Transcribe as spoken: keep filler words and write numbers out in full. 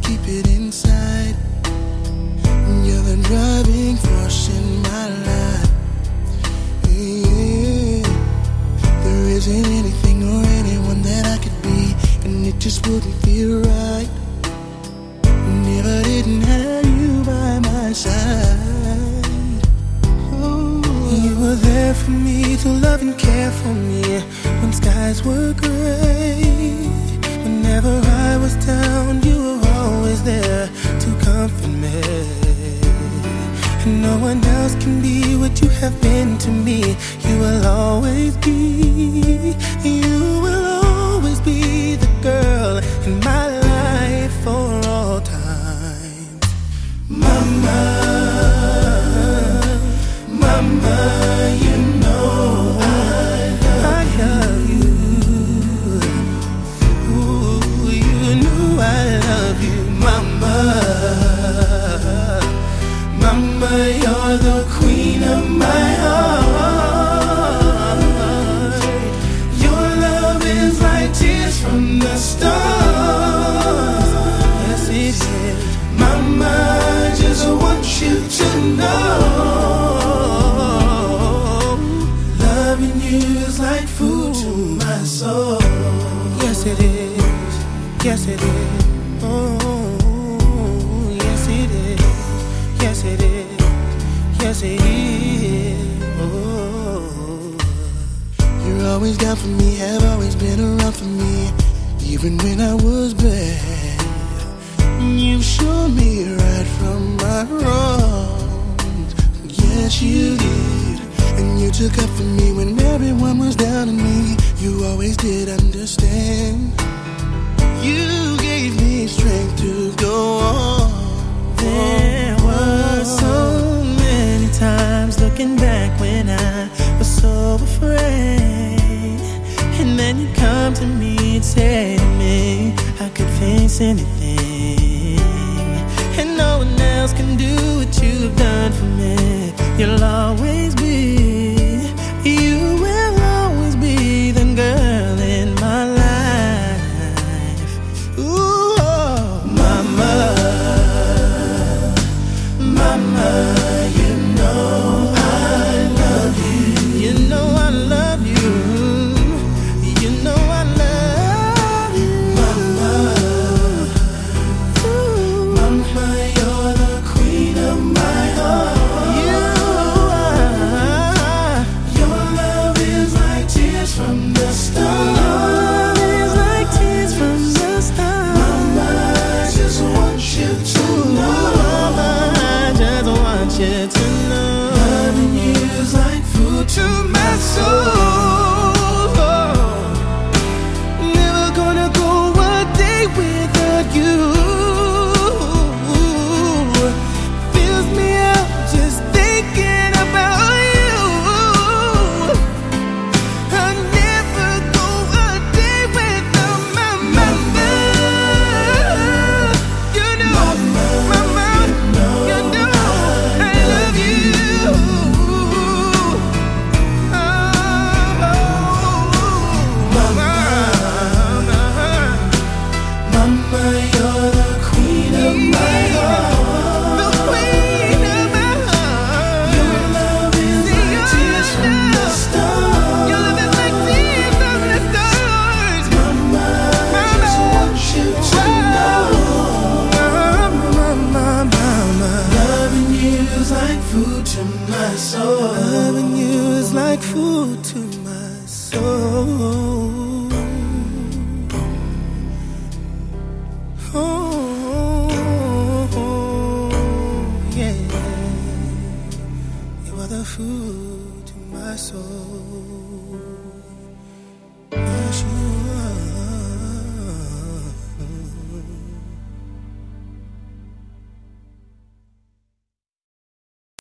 keep it inside. You're the driving force in my life. Yeah. There isn't anything or anyone that I could be, and it just wouldn't feel right. Never didn't have you by my side. Oh. You were there for me to love and care for me when skies were gray. Whenever I was down, you were always there to comfort me. And no one else can be what you have been to me. You will always be, you will always be the girl in my life for all time. Mama, mama, you know I love, I love you. Ooh, you know I love you, mama. Mama, you're the queen of my heart. Your love is like tears from the stars. Yes, it is. Mama, I just want you to know, loving you is like food to my soul. Yes, it is. Yes, it is. Oh, yes, it is. Yes, it is. Yes, it is. Oh. You're always down for me, have always been around for me, even when I was bad. You've shown me right from my wrongs. Yes, you did. And you took up for me when everyone was down on me. You always did understand. You gave me strength to go on. There were so many times looking back when I was so afraid, and then you come to me and say to me I could face anything, and no one else can do what you've done for me. You'll always be, you will always be the girl in my life. Ooh, oh, mama. Mama, you know I love you. You know I love you. You know I love you. Mama, ooh. Mama, you're the queen of my heart. You are. Your love is like tears from the stars. Your love is like tears from the stars. Mama, I just want you to know. You to know, loving you is like food to my soul. Never gonna go a day without you. Fills me up just thinking about you. I'll never go a day without my mama. You know, mama, you know. Loving you is like food to my soul. Oh, yeah. You are the food to my soul.